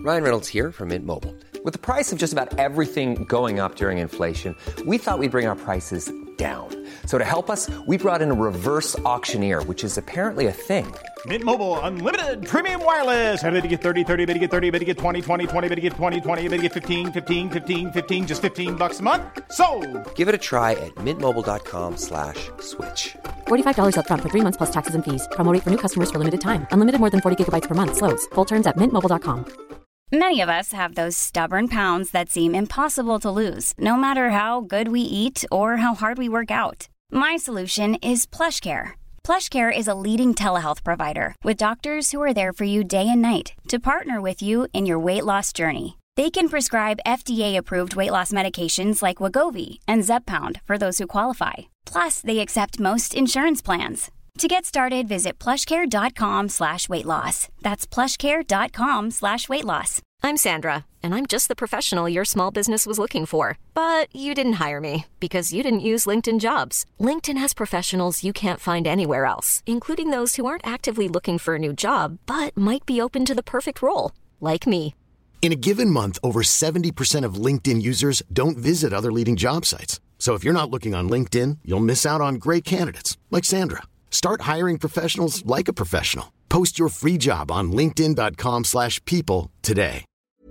Ryan Reynolds here from Mint Mobile. With the price of just about everything going up during inflation, we thought we'd bring our prices down. So to help us, we brought in a reverse auctioneer, which is apparently a thing. Mint Mobile Unlimited Premium Wireless. How to get 30, 30, bit to get 30, bit to get 20, 20, 20, bit to get 20, 20, bit to get 15, 15, 15, 15, just $15 a month? Sold! Give it a try at mintmobile.com/switch. $45 up front for 3 months plus taxes and fees. Promo rate for new customers for limited time. Unlimited more than 40 gigabytes per month. Slows full terms at mintmobile.com. Many of us have those stubborn pounds that seem impossible to lose, no matter how good we eat or how hard we work out. My solution is PlushCare. PlushCare is a leading telehealth provider with doctors who are there for you day and night to partner with you in your weight loss journey. They can prescribe FDA-approved weight loss medications like Wegovy and Zepbound for those who qualify. Plus, they accept most insurance plans. To get started, visit plushcare.com/weightloss. That's plushcare.com/weightloss. I'm Sandra, and I'm just the professional your small business was looking for. But you didn't hire me because you didn't use LinkedIn Jobs. LinkedIn has professionals you can't find anywhere else, including those who aren't actively looking for a new job, but might be open to the perfect role, like me. In a given month, over 70% of LinkedIn users don't visit other leading job sites. So if you're not looking on LinkedIn, you'll miss out on great candidates like Sandra. Start hiring professionals like a professional. Post your free job on linkedin.com/people today.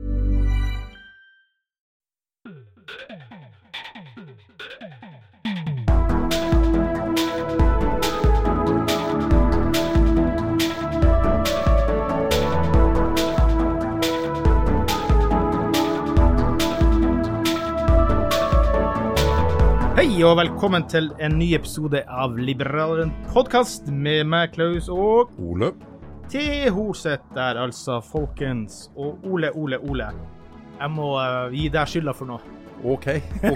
Hei og velkommen til en ny episode av Liberalen podcast med meg, Klaus og Ole. Til Horseth der, altså, folkens. Og Ole. Jeg må gi deg skylda for noe. Ok.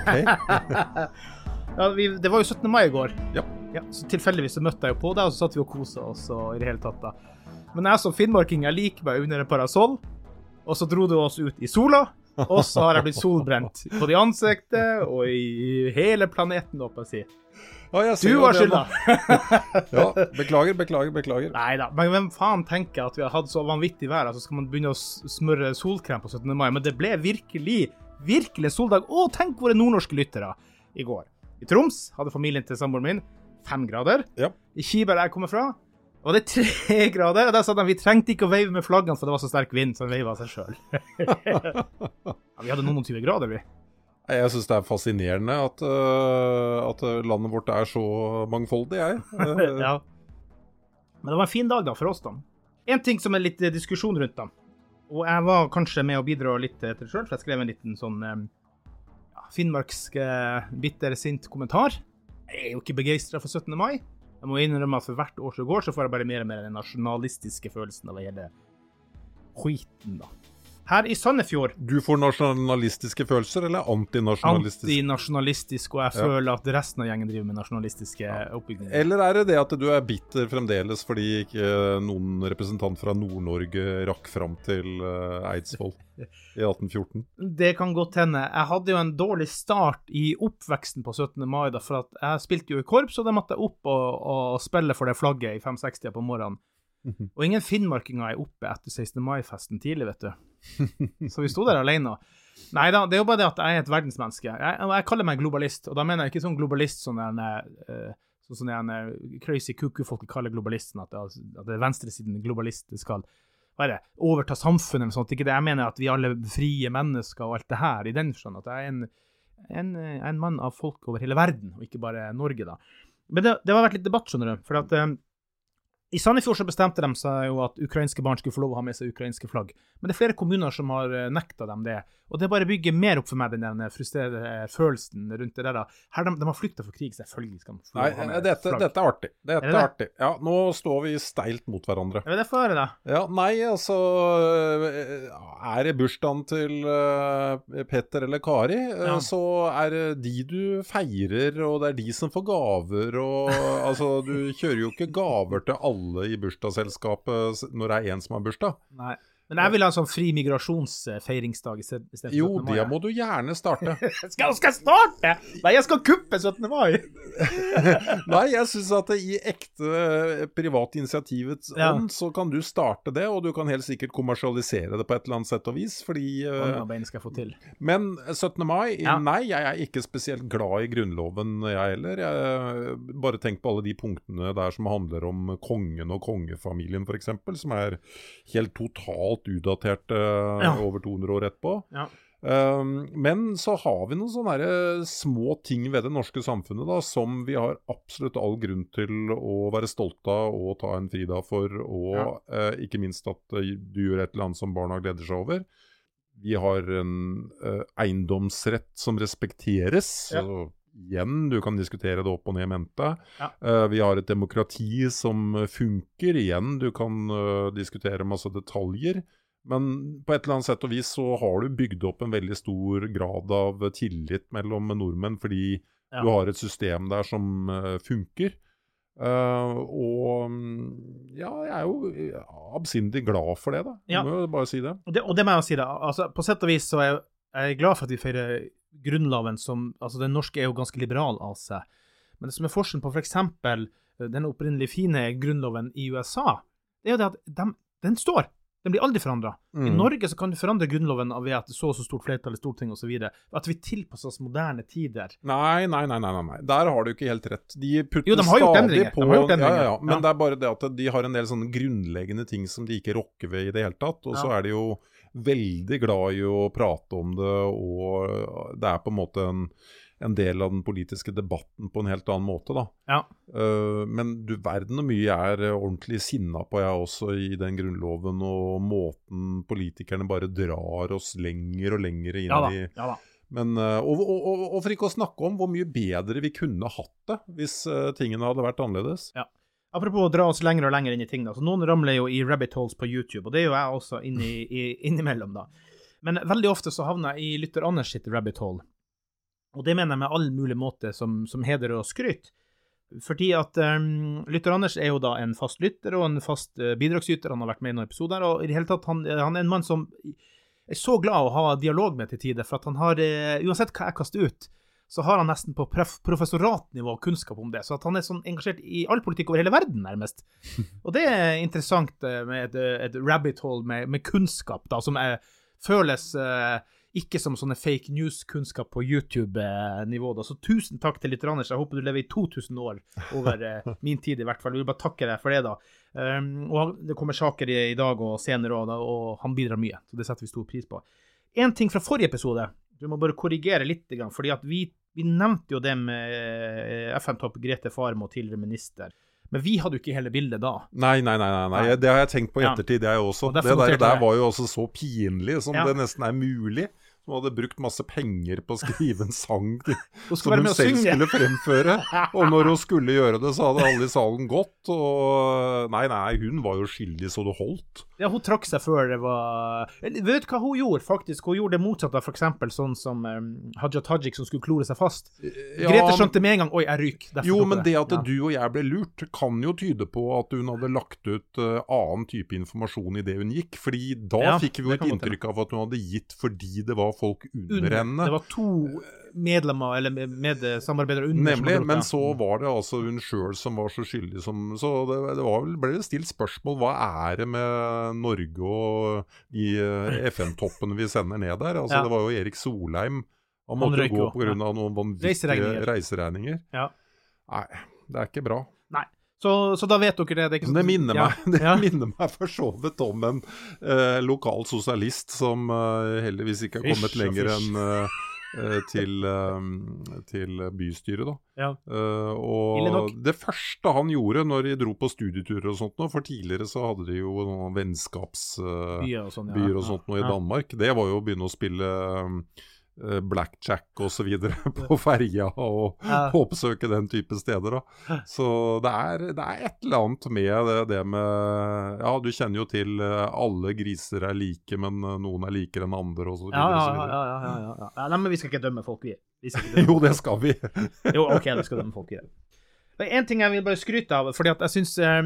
Ja, det var jo 17. mai I går. Ja. Ja, så tilfeldigvis så møtte jeg jo på deg, og så satt vi og koset oss og I det hele tatt da. Men jeg som finnmarking, jeg liker meg under en parasoll, og så dro du oss ut I sola, og så har jeg blitt solbrent på de ansiktet og I hele planeten, håper jeg å si. Ja, du var skylda. Ja, beklager. Neida, men hvem faen tenker at vi har hatt så vanvittig vær, så skal man begynne å smøre solkrem på 17. mai, men det ble virkelig en soldag. Å, tenk våre nordnorske lyttere I går. I Troms hadde familien til samboeren min 5 grader. Ja. I Kiberg jeg kommer fra, var det 3 grader, og der sa de, vi trengte ikke å veive med flaggene, for det var så sterk vind, så de veivet av seg selv. Ja, vi hadde noen 20 grader, vi. Jeg synes det fascinerende at landet vårt så mangfoldig, jeg. Ja. Men det var en fin dag da, for oss da. En ting som litt diskusjon rundt da, og jeg var kanskje med å bidra litt til det selv, for jeg skrev en liten sånn finnmarksk bittersint kommentar. Jeg jo ikke begeistret for 17. mai. Jeg må innrømme at for hvert år som går, så får jeg bare mer og mer den nasjonalistiske følelsen av hele skiten da. Her I Sandefjord. Du får nasjonalistiske følelser, eller antinasjonalistiske? Antinasjonalistisk, og jeg føler at resten av gjengen driver med nasjonalistiske oppbygninger. Eller det at du bitter fremdeles fordi ikke noen representant fra Nord-Norge rakk fram til Eidsvoll I 1814? Det kan godt hende. Jeg hadde jo en dårlig start I oppveksten på 17. mai, da, for at jeg spilte jo I korps, og da måtte jeg opp og spille for det flagget I 5-60 på morgenen. Og ingen finnmarkinger oppe etter 16. mai-festen tidlig, vet du. Så vi stod der alene. Neida, det jo bare det at jeg et verdensmenneske. Jeg kaller meg globalist, og da mener jeg ikke sånn globalist sånn en crazy kuku-folk kaller globalisten, at det venstresiden globalist skal overta samfunnet eller sånt. Ikke det, jeg mener at vi alle frie mennesker og alt det her, I den sånn at jeg en mann av folk over hele verden, og ikke bare Norge da. Men det har vært litt debatt, skjønner du, for at I Sandefjord så bestemte de seg jo at ukrainske barn skulle få lov å ha med seg ukrainske flagg. Men det flere kommuner som har nektet dem det. Og det bare bygger mer opp for meg den frustrerende følelsen rundt det der. Her de har flyktet for krig, selvfølgelig skal de få lov å ha med flagg. Dette artig. Dette artig. Ja, nå står vi steilt mot hverandre. Ja, det får høre da. Ja, nei, altså, det bursdagen til Petter eller Kari, så det de du feirer, og det de som får gaver, og altså, du kjører jo ikke gaver til alle I bursdagsselskapet når det en som har bursdag. Nei. Men jeg vil ha en sånn fri migrasjonsfeiringsdag i stedet for 17. mai. Jo, det må du gjerne starte. Skal jeg starte? Nei, jeg skal kuppe 17. mai. Nei, jeg synes at i ekte privat initiativets ånd, så kan du starte det, og du kan helt sikkert kommersialisere det på et eller annet sett og vis, fordi... skal få til. Men 17. mai, nei, jeg er ikke spesielt glad i grunnloven, jeg heller. Jeg bare tenk på alle de punktene der som handler om kongen og kongefamilien, for eksempel, som er helt totalt utdatert over 200 år etterpå. Men så har vi noen sånne små ting ved det norske samfunnet da, som vi har absolutt all grunn til å være stolt av og ta en fridag for, og ikke minst at du gjør et eller annet som barna gleder seg over. Vi har en eiendomsrett som respekteres, så igjen, du kan diskutere det opp og ned i mente. Vi har et demokrati som funker. Igjen, du kan diskutere masse detaljer. Men på et eller annet sett og vis så har du bygd opp en veldig stor grad av tillit mellom nordmenn, fordi du har et system der som funker. Og jeg er jo absindig glad for det da. Må jo bare si det. Og det må jeg si da. Altså, på sett og vis så er jeg glad for at vi feirer grunnloven som, altså den norske er jo ganske liberal av seg, men det som er forskjellen på for eksempel den opprinnelig fine grunnloven i USA, det er jo det at den står, den blir aldri forandret. I Norge så kan du forandre grunnloven ved at det så stort flertall i Stortinget og så videre, at vi tilpasser oss moderne tider. Nei, der har du ikke helt rett. De putter jo, de har gjort endringer. Ja, men det er bare det at de har en del sånne grunnleggende ting som de ikke rokker ved i det hele tatt, og så er de jo veldig glad i å prate om det, og det er på en måte en del av den politiske debatten på en helt annen måte da. Men du verden og mye er ordentlig sinna på jeg også i den grunnloven, og måten politikerne bare drar oss lenger og lenger inn i. Men, og for ikke å snakke om hvor mye bedre vi kunne hatt det hvis tingene hadde vært annerledes. Apropos å dra oss lenger og lenger inn i ting da, så noen ramler jo i rabbit holes på YouTube, og det er jo jeg også innimellom da. Men veldig ofte så havner jeg i Lytter Anders sitt rabbit hole, og det mener jeg med all mulig måte som heder og skryt. Fordi at Lytter Anders er jo da en fast lytter og en fast bidragsyter, han har vært med i noen episoder, og i det hele tatt han er en mann som er så glad å ha dialog med til tider, for at han har, uansett hva jeg kaster ut, så har han nesten på professoratnivå kunnskap om det, så at han er sånn engasjert i all politikk over hele verden nærmest. Og det er interessant med et rabbit hole med kunnskap da, som føles ikke som sånne fake news-kunnskap på YouTube-nivå da. Så tusen takk til Lytter Anders, jeg håper du lever i 2000 år over min tid i hvert fall. Jeg vil bare takke deg for det da. Og det kommer saker i dag og senere også, og han bidrar mye, så det setter vi stor pris på. En ting fra forrige episode, du må bare korrigere litt, fordi at vi nevnte jo det med FN-topp Grete Faremo og tidligere minister. Men vi hadde jo ikke hele bildet da. Nei. Det har jeg tenkt på i ettertid, jeg også. Det der var jo også så pinlig som det nesten er mulig. Som hadde brukt masse penger på å skrive en sang som hun selv skulle fremføre. Og når hun skulle gjøre det, så hadde alle i salen gått. Og nei, hun var jo skyldig så det holdt. Ja, hun trakk seg før det var... Vet du hva hun gjorde faktisk? Hun gjorde det motsatte, for eksempel sånn som Hadia Tajik som skulle klore seg fast. Grete skjønte med en gang, oi, jeg ryk. Jo, men det at du og jeg ble lurt, kan jo tyde på at hun hadde lagt ut annen type informasjon i det hun gikk. Fordi da fikk vi jo et inntrykk av at hun hadde gitt fordi det var folk under henne. Det var 2 medlemmer, eller medsamarbeidere under. Nemlig, men så var det altså hun selv som var så skyldig som, så ble det stilt spørsmål, hva er det med Norge og de FN-toppene vi sender ned der? Altså det var jo Erik Solheim, han måtte gå på grunn av noen vanvittige reiseregninger. Nei, det er ikke bra. Nei. Så da vet dere det. Det minner meg for så vidt om en lokal sosialist som heldigvis ikke har kommet lenger enn til bystyret da. Og det første han gjorde når de dro på studieturer og sånt nå, for tidligere så hadde de jo noen vennskapsbyer og sånt nå i Danmark, det var jo å begynne å spille blackjack og så videre på ferja og oppsøke den type steder da. Så det er et eller annet med det med, ja, du kjenner jo til alle griser er like, men noen er likere enn andre og så videre. Ja, men vi skal ikke dømme folk jo, det skal vi. Jo, ok, vi skal dømme folk i det. En ting jeg vil bare skryte av, fordi at jeg synes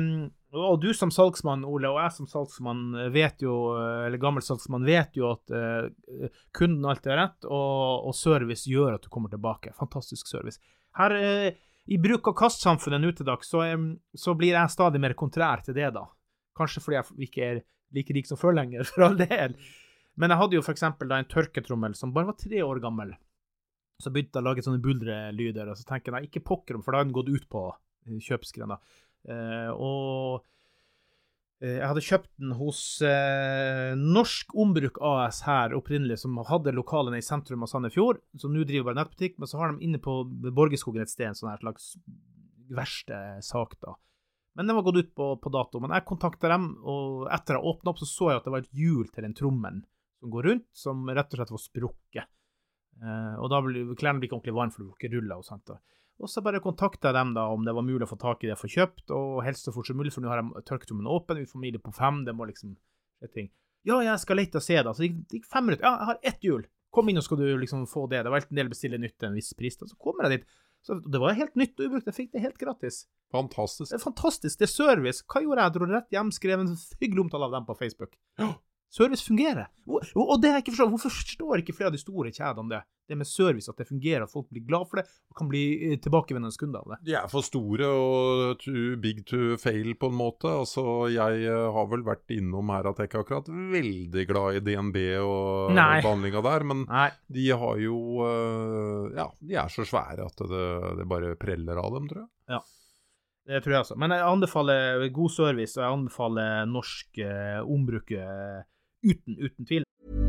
Og du som salgsmann, Ole, og jeg som salgsmann vet jo, eller gammel salgsmann vet jo at kunden alltid har rett, og service gjør at du kommer tilbake. Fantastisk service. Her i bruk- og kastsamfunnet nå til dag, så blir jeg stadig mer kontrær til det da. Kanskje fordi jeg ikke like rik som før lenger, for all del. Men jeg hadde jo for eksempel da en tørketrommel som bare var 3 år gammel. Så begynte jeg å lage sånne buldrelyder, og så tenker jeg, ikke pokker om, for da har den gått ut på kjøpskren da. Og jeg hadde kjøpt den hos Norsk Ombruk AS her opprinnelig, som hadde lokalene i sentrum av Sandefjord, så nå driver bare nettbutikk, men så har de inne på Borgeskogen et sted en sånn her slags verste sak da. Men den var gått ut på dato, men jeg kontaktet dem, og etter å åpne opp så jeg at det var et hjul til en trommel som går rundt, som rett og slett var sprukket. Og da klærne blir ikke ordentlig varm, for det var ikke rullet og sånt da. Og så bare kontaktet jeg dem da, om det var mulig å få tak i det for kjøpt, og helst så fort som mulig, for nå har jeg tørketrommelen åpen, vi får familie på 5, det må liksom ting. Ja, jeg skal lete og se da, så det gikk 5 minutter, ja, jeg har 1 hjul, kom inn og skal du liksom få det, det var helt en del bestille nytt til en viss pris da, så kommer jeg dit, så det var helt nytt og ubrukt, jeg fikk det helt gratis. Fantastisk. Det er fantastisk, det er service, hva gjorde jeg? Jeg dro rett hjem, skrev en hyggelig omtale av dem på Facebook. Service fungerer. Og det er ikke forstått. Hvorfor forstår ikke flere av de store kjedene det? Det med service, at det fungerer, at folk blir glad for det, og kan bli tilbakevendende kunder av det. De er for store og too big to fail på en måte. Altså, jeg har vel vært innom her at jeg ikke akkurat veldig glad i DNB og behandlinga der, men de har jo, de er så svære at det bare preller av dem, tror jeg. Ja. Det tror jeg også. Men jeg anbefaler god service, og jeg anbefaler norsk ombruk uten tvil.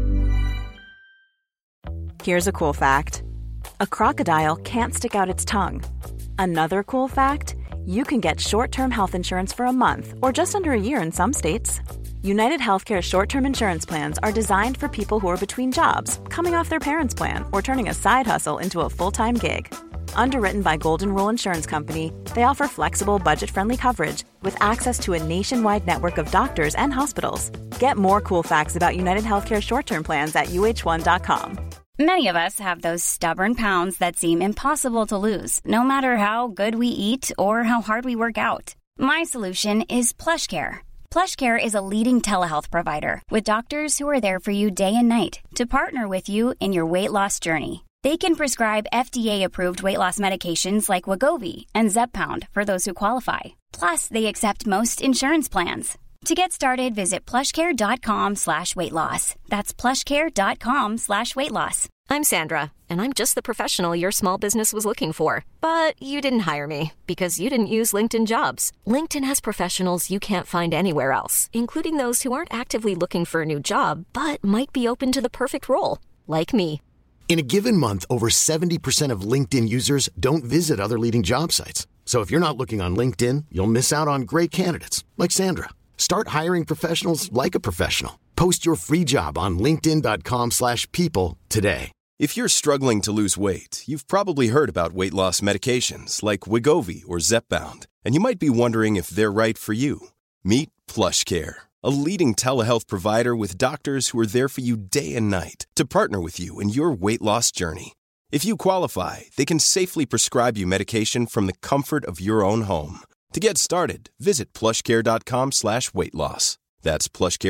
Here's a cool fact. A crocodile can't stick out its tongue. Another cool fact, you can get short-term health insurance for a month or just under a year in some states. United Healthcare short-term insurance plans are designed for people who are between jobs, coming off their parents' plan, or turning a side hustle into a full-time gig. Underwritten by Golden Rule Insurance Company, they offer flexible, budget-friendly coverage with access to a nationwide network of doctors and hospitals. Get more cool facts about United Healthcare short-term plans at uh1.com. Many of us have those stubborn pounds that seem impossible to lose, no matter how good we eat or how hard we work out. My solution is PlushCare. PlushCare is a leading telehealth provider with doctors who are there for you day and night to partner with you in your weight loss journey. They can prescribe FDA-approved weight loss medications like Wegovy and Zepbound for those who qualify. Plus, they accept most insurance plans. To get started, visit plushcare.com/weightloss. That's plushcare.com/weightloss. I'm Sandra, and I'm just the professional your small business was looking for. But you didn't hire me because you didn't use LinkedIn Jobs. LinkedIn has professionals you can't find anywhere else, including those who aren't actively looking for a new job, but might be open to the perfect role, like me. In a given month, over 70% of LinkedIn users don't visit other leading job sites. So if you're not looking on LinkedIn, you'll miss out on great candidates like Sandra. Start hiring professionals like a professional. Post your free job on linkedin.com/people today. If you're struggling to lose weight, you've probably heard about weight loss medications like Wegovy or Zepbound, and you might be wondering if they're right for you. Meet PlushCare, a leading telehealth provider with doctors who are there for you day and night to partner with you in your weight loss journey. If you qualify, they can safely prescribe you medication from the comfort of your own home. To get started, visit plushcare.com/weightloss. That's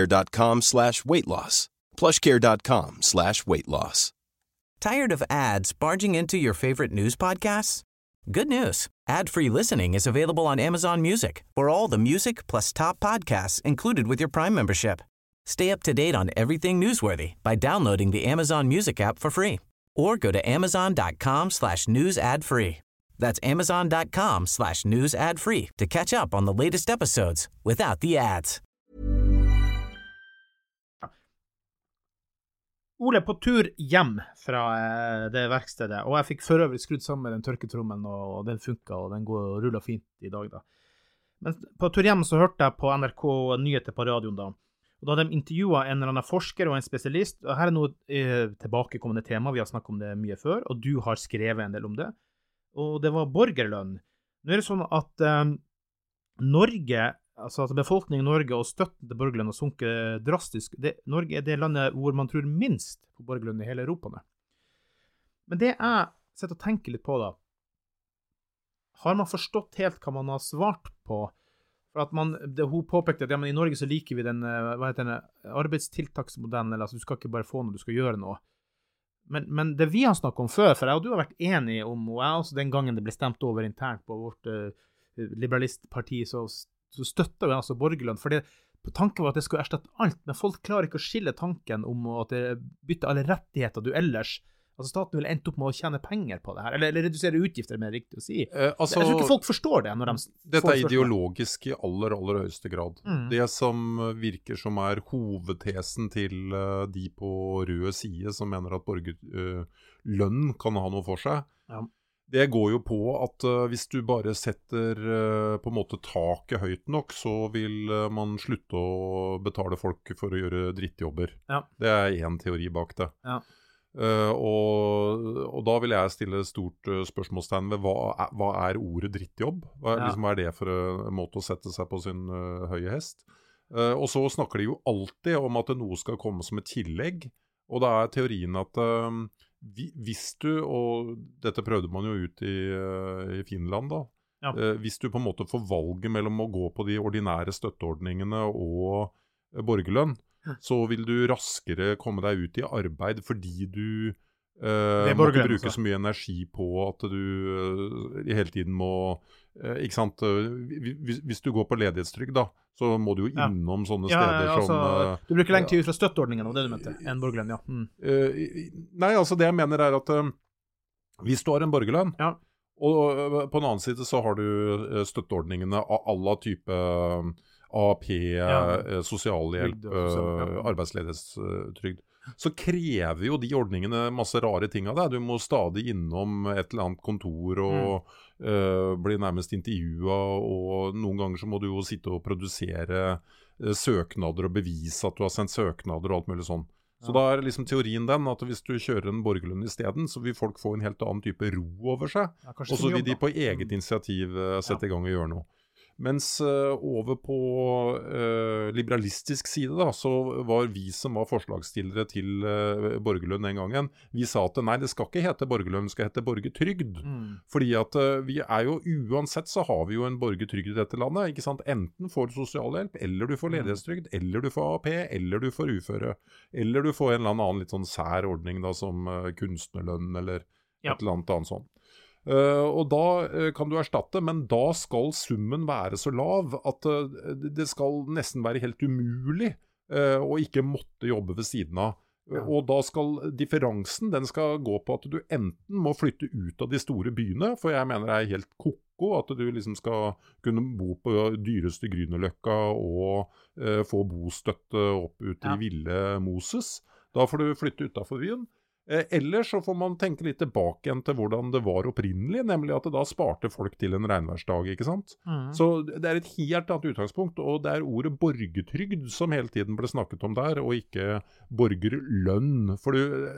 plushcare.com/weightloss. plushcare.com/weightloss. Tired of ads barging into your favorite news podcasts? Good news. Ad-free listening is available on Amazon Music for all the music plus top podcasts included with your Prime membership. Stay up to date on everything newsworthy by downloading the Amazon Music app for free or go to amazon.com/news ad free. That's amazon.com/news ad free to catch up on the latest episodes without the ads. Ole på tur hjem fra det verkstedet, og jeg fikk for øvrig skrudd sammen den tørketrommelen, og den funket, og den går og ruller fint i dag da. Men på tur hjem så hørte jeg på NRK nyheter på radioen da, og da hadde de intervjuet en eller annen forsker og en spesialist, og her er noe tilbakekommende tema, vi har snakket om det mye før, og du har skrevet en del om det, og det var borgerlønn. Nå er det sånn at Norge, altså at befolkningen i Norge og støtten til borgerlønn har sunket drastisk. Norge er det landet hvor man tror minst på borgerlønn i hele Europa. Men det jeg setter å tenke litt på da, har man forstått helt hva man har svart på For at hun påpekte at I Norge så liker vi den, arbeidstiltaksmodellen, eller altså du skal ikke bare få noe, du skal gjøre noe. Men det vi har snakket om før, for jeg og du har vært enige om, og jeg også den gangen det ble stemt over internt på vårt liberalistparti, så støtter vi altså borgerlønn, for tanken var at det skulle erstatte alt, men folk klarer ikke å skille tanken om at det bytter alle rettigheter du ellers. Altså staten vil ende opp med å tjene penger på det her, eller redusere utgifter, mer riktig å si. Jeg tror ikke folk forstår det når de dette ideologisk I aller høyeste grad. Det som virker som hovedtesen til de på røde side som mener at borgerlønn kan ha noe for seg. Det går jo på at hvis du bare setter på en måte taket høyt nok, så vil man slutte å betale folk for å gjøre drittjobber. Det en teori bak det. Og da vil jeg stille stort spørsmålstegn ved hva ordet drittjobb? Hva det for en måte å sette seg på sin høye hest? Og så snakker de jo alltid om at noe skal komme som et tillegg, og da teorien at hvis du, og dette prøvde man jo ut I Finland da, hvis du på en måte får valget mellom å gå på de ordinære støtteordningene og borgerlønn, så vil du raskere komme deg ut I arbeid fordi du må ikke bruke så mye energi på at du hele tiden må, ikke sant, hvis du går på ledighetstrygd da, så må du jo innom sånne steder altså, som... Du bruker lenge tid ut fra støtteordningen, og det du mente, en borgerlønn, Nei, altså det jeg mener at hvis du har en borgerlønn, og på en annen side så har du støtteordningene av alle type AAP, sosialhjelp, arbeidsledighetstrygd. Så krever jo de ordningene masse rare ting av deg. Du må stadig innom et eller annet kontor og bli nærmest intervjuet, og noen ganger så må du jo sitte og produsere søknader og bevise at du har sendt søknader og alt mulig sånn. Så da liksom teorien den at hvis du kjører en borgerlønn I stedet, så vil folk få en helt annen type ro over seg, og så vil de på eget initiativ sette I gang og gjøre noe. Mens over på liberalistisk side da, så var vi som var forslagsstillere til borgerlønn den gangen, vi sa at nei, det skal ikke hete borgerlønn, det skal hete borgertrygd. Fordi at vi jo uansett så har vi jo en borgertrygd I dette landet, ikke sant? Enten får du sosialhjelp, eller du får ledighetstrygd, eller du får AAP, eller du får uføre, eller du får en eller annen litt sånn sær ordning da, som kunstnerlønn, eller et eller annet sånt. Og da kan du erstatte, men da skal summen være så lav at det skal nesten være helt umulig å ikke måtte jobbe ved siden av. Og da skal differansen, den skal gå på at du enten må flytte ut av de store byene, for jeg mener det helt koko at du liksom skal kunne bo på dyreste Grünerløkka og få bostøtte opp ut I ville Moses. Da får du flytte utenfor byen. Eller så får man tenke litt tilbake igjen til hvordan det var opprinnelig, nemlig at det da sparte folk til en regnværsdag, ikke sant? Så det et helt annet utgangspunkt, og det ordet borgertrygd som hele tiden ble snakket om der, og ikke borgerlønn. For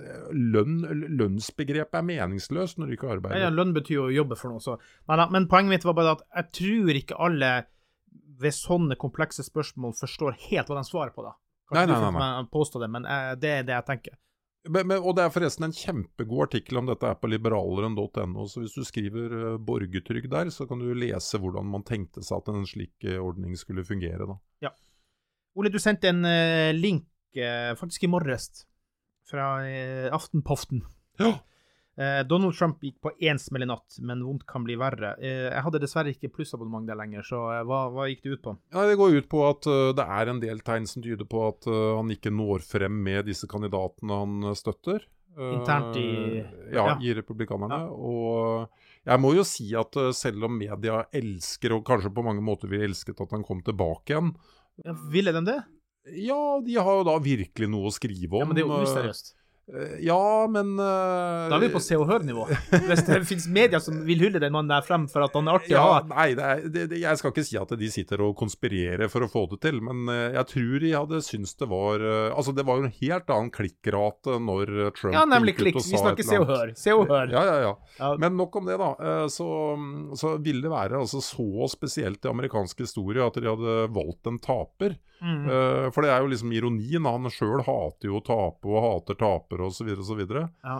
lønnsbegrepet meningsløst når du ikke arbeider. Ja, lønn betyr jo å jobbe for noe, så. Men poenget mitt var bare at jeg tror ikke alle ved sånne komplekse spørsmål forstår helt hva de svarer på da. Kanskje du får påstå det, men det det jeg tenker. Og det forresten en kjempegod artikkel om dette på liberaleren.no, så hvis du skriver borgertrygd der, så kan du lese hvordan man tenkte seg at en slik ordning skulle fungere da. Ja. Ole, du sendte en link faktisk I morges fra Aftenpoften. Ja. Donald Trump gikk på en smell I natt, men vondt kan bli verre. Jeg hadde dessverre ikke plussabonnement der lenger, så hva gikk det ut på? Ja, det går ut på at det en del tegn som tyder på at han ikke når frem med disse kandidatene han støtter. Internt I republikanerne. Og jeg må jo si at selv om media elsker, og kanskje på mange måter vi elsket at han kom tilbake igjen. Ville den det? Ja, de har jo da virkelig noe å skrive om. Ja, men det jo useriøst. Ja, men da vi på Se og Hør-nivå. Hvis det finnes medier som vil hylle den mannen der frem for at han artig å ha. Nei, jeg skal ikke si at de sitter og konspirerer for å få det til, men jeg tror de hadde syntes det var altså det var jo en helt annen klikkrate når Trump nemlig klikk, vi snakker Se og Hør. Se og Hør. Ja. Men nok om det da. Så ville det være altså så spesielt I amerikansk historie at de hadde valgt en taper. For det jo liksom ironien, han selv hater jo å tape og hater taper og så videre og så videre. Ja.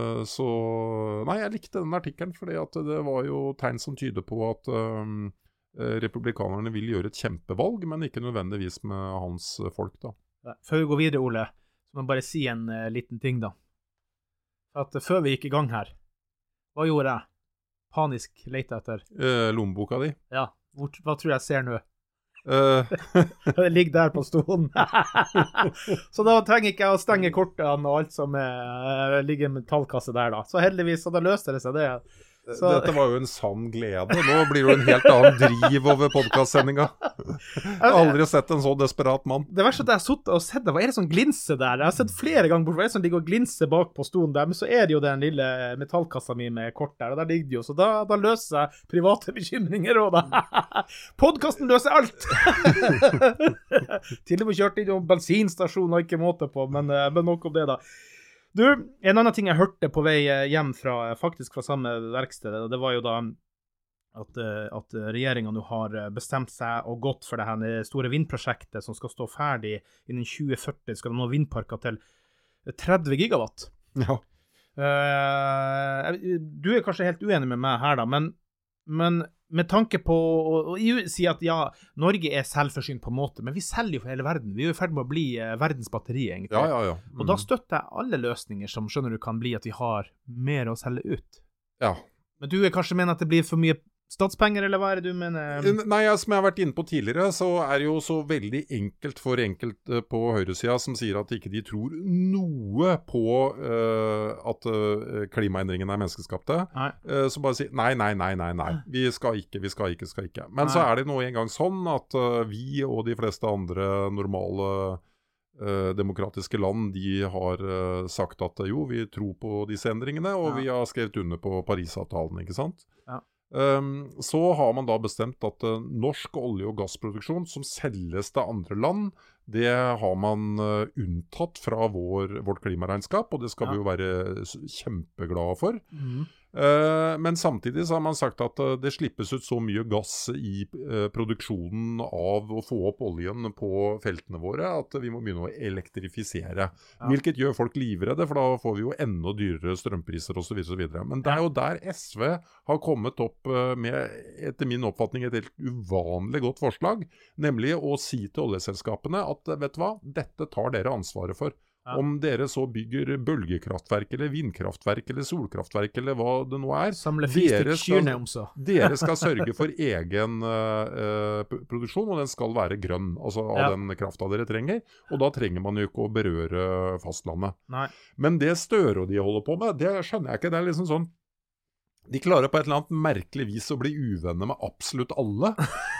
Så nei, jeg likte den artikkelen fordi at det var jo tegn som tyder på at republikanerne vil gjøre et kjempevalg, men ikke nødvendigvis med hans folk da. Før vi går videre, Ole, så må jeg bare si en liten ting da. For at før vi gikk i gang her, hva gjorde jeg? Panisk lette etter. Lommeboka di? Ja, hva tror jeg ser nå? Det ligger der på stolen. Så da trenger ikke jeg å stenge kortene og alt som ligger i metallkasse der da. Så heldigvis, så da løste det seg det. Så... Dette var jo en sann glede. Nå blir det jo en helt annen driv over podcastsendinga. Jeg har aldri sett en så desperat mann. Det verste at jeg har suttet og sett det. Hva er det som glinser der? Jeg har sett flere ganger bort. Hva er det som ligger og glinser bak på stolen der? Men så er det jo den lille metallkassa mi med kort der, og der ligger det jo. Så da løser jeg private bekymringer også da. Podcasten løser alt! Til og med kjørt inn i bensinstasjon og ikke måte på, men nok om det da. Du, en annen ting jeg hørte på vei hjem faktisk fra samme verksted, det var jo da at regjeringen nå har bestemt seg og gått for det her store vindprosjektet som skal stå ferdig innen 2040, skal de nå vindparker til 30 gigawatt. Ja. Du er kanskje helt uenig med meg her da, men med tanke på å si at ja, Norge er selvforsynt på en måte, men vi selger jo for hele verden. Vi er jo i ferd med å bli verdens batteri, egentlig. Ja. Og da støtter jeg alle løsninger som skjønner du kan bli at vi har mer å selge ut. Ja. Men du kanskje mener at det blir for mye statspenger, eller hva er det du mener? Nei, som jeg har vært inne på tidligere, så er det jo så veldig enkelt for enkelte på høyresiden som sier at ikke de tror noe på at klimaendringene er menneskeskapte. Så bare si nei. Vi skal ikke. Men så er det nå en gang sånn at vi og de fleste andre normale demokratiske land, de har sagt at jo, vi tror på disse endringene, og vi har skrevet under på Paris-avtalen, ikke sant? Ja. Så har man da bestemt at norsk olje- og gassproduksjon som selges til andre land, det har man unntatt fra vårt klimaregnskap, og det skal vi jo være kjempeglade for. Men samtidig så har man sagt at det slippes ut så mye gass i produksjonen av å få opp oljen på feltene våre at vi må begynne å elektrifisere. Hvilket gjør folk livredde, for da får vi jo enda dyrere strømpriser og så videre. Men det er jo der SV har kommet opp med, etter min oppfatning, et helt uvanlig godt forslag, nemlig å si til oljeselskapene at vet du hva, dette tar dere ansvaret for. Ja. Om dere så bygger bølgekraftverk eller vindkraftverk eller solkraftverk eller hva det nå er, dere skal sørge for egen produksjon, og den skal være grønn, altså av den krafta dere trenger, og da trenger man jo ikke å berøre fastlandet. Nei. Men det Støre og de holder på med, det skjønner jeg ikke, det er liksom sånn de klarer på et eller annet merkelig vis å bli uvenner med absolutt alle.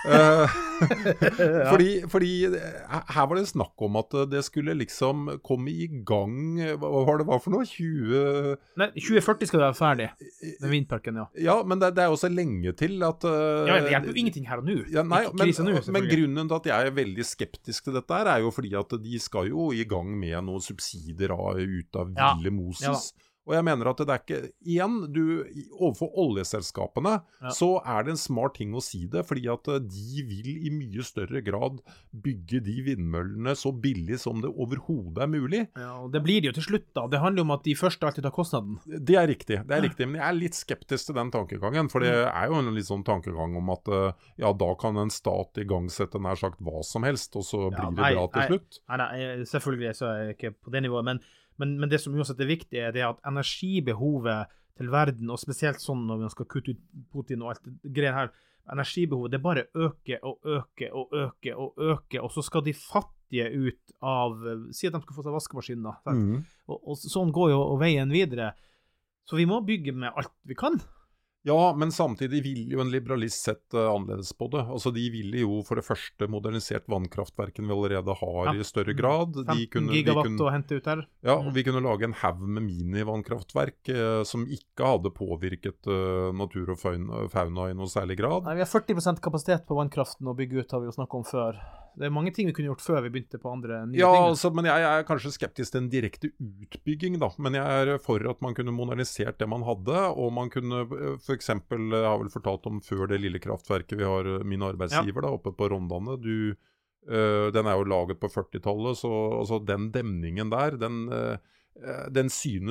Fordi her var det snakk om at det skulle liksom komme i gang, hva var det for noe? 2040 skal det være ferdig med vindparken, ja. Ja, men det er jo så lenge til at... ja, det hjelper jo ingenting her og nå. Ja, nei, men grunnen til at jeg er veldig skeptisk til dette er jo fordi at de skal jo i gang med noen subsidier ut av ville Moses. Og jeg mener at det er ikke, igjen, overfor oljeselskapene, så er det en smart ting å si det, fordi at de vil i mye større grad bygge de vindmøllene så billig som det overhodet er mulig. Ja, og det blir det jo til slutt da. Det handler jo om at de først alltid tar kostnaden. Det er riktig, men jeg er litt skeptisk til den tankegangen, for det er jo en litt sånn tankegang om at ja, da kan en stat i gang sette nær sagt hva som helst, og så blir det bra til slutt. Nei, selvfølgelig så er jeg ikke på det nivået, men det som uansett er viktig er det at energibehovet til verden, og spesielt sånn når vi skal kutte ut Putin og alt det greier her, energibehovet, det bare øker, og så skal de fattige ut av, si at de skal få seg vaskemaskin da, og sånn går jo veien videre, så vi må bygge med alt vi kan. Ja, men samtidig vil jo en liberalist sett annerledes på det. Altså, de ville jo for det første modernisert vannkraftverken vi allerede har i større grad. 15 gigawatt å hente ut her. Ja, og vi kunne lage en haug med mini-vannkraftverk som ikke hadde påvirket natur og fauna i noe særlig grad. Nei, vi har 40% kapasitet på vannkraften å bygge ut, har vi jo snakket om før. Det er mange ting vi kunne gjort før vi begynte på andre nye ting. Ja, altså, men jeg er kanskje skeptisk til en direkte utbygging da, men jeg er for at man kunne modernisert det man hadde, og man kunne for eksempel, jeg har vel fortalt om før det lille kraftverket vi har, min arbeidsgiver da, oppe på Rondane, den er jo laget på 40-tallet, så altså, den demningen der, den synes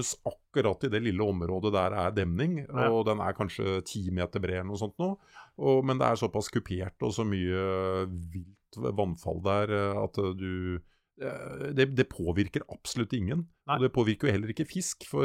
akkurat i det lille området der demning, og den kanskje 10 meter bred eller noe sånt nå. Men det såpass kupert og så mye vilt vannfall der at det påvirker absolutt ingen. Nei. Og det påvirker jo heller ikke fisk, for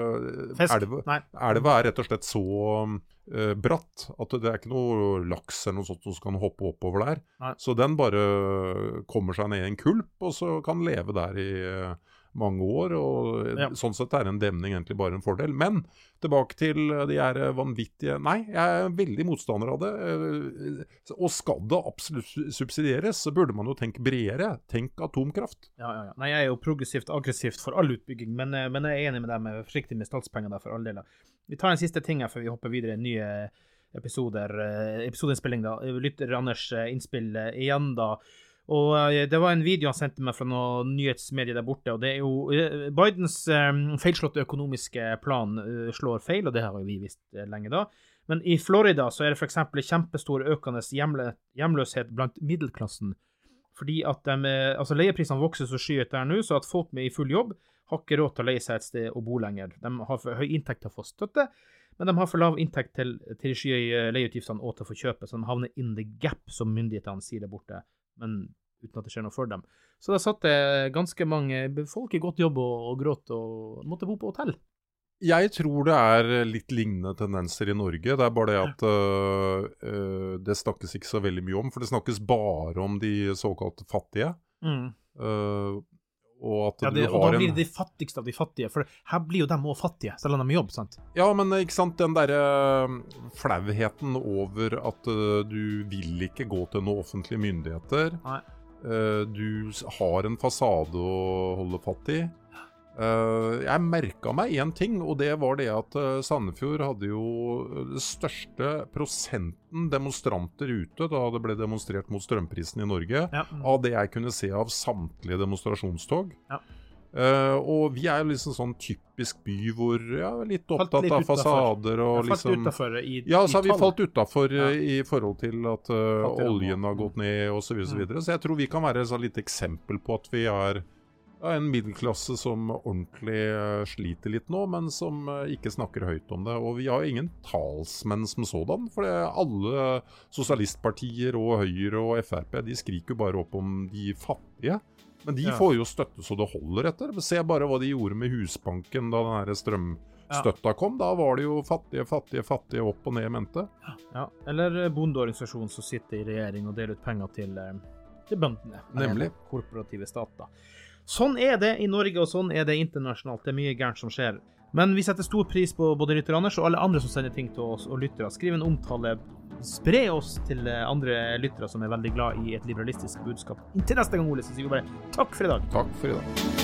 elva rett og slett så bratt at det ikke noe laks eller noe sånt som kan hoppe oppover der. Nei. Så den bare kommer seg ned i en kulp, og så kan leve der i mange år, og sånn sett en demning egentlig bare en fordel. Men tilbake til de vanvittige... Nei, jeg veldig motstander av det. Og skal det absolutt subsidieres, så burde man jo tenke bredere. Tenk atomkraft. Ja. Nei, jeg jo progressivt, aggressivt for all utbygging, men jeg enig med dem, forsiktig med statspenger der for alle deler. Vi tar en siste ting her, før vi hopper videre i nye episodeinnspilling da. Lytter Anders innspill igjen da. Og det var en video han sendte meg fra noen nyhetsmedier der borte, og det jo Bidens feilslåtte økonomiske plan slår feil, og det har jo vi visst lenge da. Men i Florida så det for eksempel kjempestor økende hjemløshet blant middelklassen, fordi at leieprisene vokser så skyet der nå, så at folk med i full jobb har ikke råd til å leie seg et sted og bo lenger. De har for høy inntekt til å få støtte, men de har for lav inntekt til de skyhøye leieutgiftene og til å få kjøpe, så de havner in the gap, som myndighetene sier der borte. Men uten at det skjer noe for dem. Så da satt det ganske mange folk i godt jobb og gråt og måtte bo på hotell. Jeg tror det litt lignende tendenser i Norge. Det bare det at det snakkes ikke så veldig mye om, for det snakkes bare om de såkalte fattige. Og at og da blir det de fattigste av de fattige, for her blir jo dem også fattige, selv om de jobber, sant? Ja, men ikke sant, den der flauheten over at du vil ikke gå til noen offentlige myndigheter. Nei. Du har en fasade å holde fatt i. Jeg merket meg en ting, og det var det at Sandefjord hadde jo det største prosenten demonstranter ute da det ble demonstrert mot strømprisen i Norge, av det jeg kunne se av samtlige demonstrasjonstog. Og vi jo liksom sånn typisk by hvor litt opptatt av fasader og liksom... så har vi falt utenfor i forhold til at oljen har gått ned og så videre. Så jeg tror vi kan være et litt eksempel på at vi en middelklasse som ordentlig sliter litt nå, men som ikke snakker høyt om det. Og vi har ingen talsmenn som sådan, for alle sosialistpartier og Høyre og FRP, de skriker bare opp om de fattige. Men de får jo støtte så det holder etter. Se bare hva de gjorde med Husbanken da den her strømstøtta kom. Da var det jo fattige opp og ned mente. Ja, eller bondeorganisasjonen som sitter i regjering og deler ut penger til bøndene. Nemlig. Korporative stater. Sånn det i Norge, og sånn det internasjonalt. Det mye gærent som skjer. Men vi setter stor pris på både lytter Anders og alle andre som sender ting til oss og lyttere. Skriv en omtale, spre oss til andre lyttere som veldig glad i et liberalistisk budskap. Inntil neste gang, Ole, så sier vi bare takk for i dag. Takk for i dag.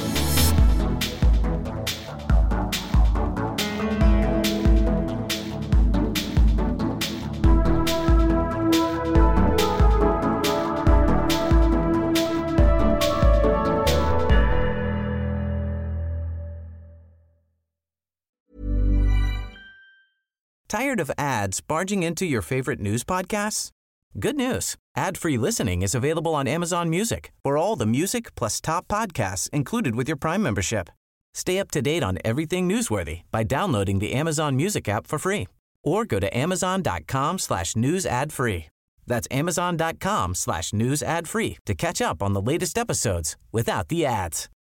Tired of ads barging into your favorite news podcasts? Good news. Ad-free listening is available on Amazon Music for all the music plus top podcasts included with your Prime membership. Stay up to date on everything newsworthy by downloading the Amazon Music app for free or go to amazon.com/news ad free. That's amazon.com/news ad free to catch up on the latest episodes without the ads.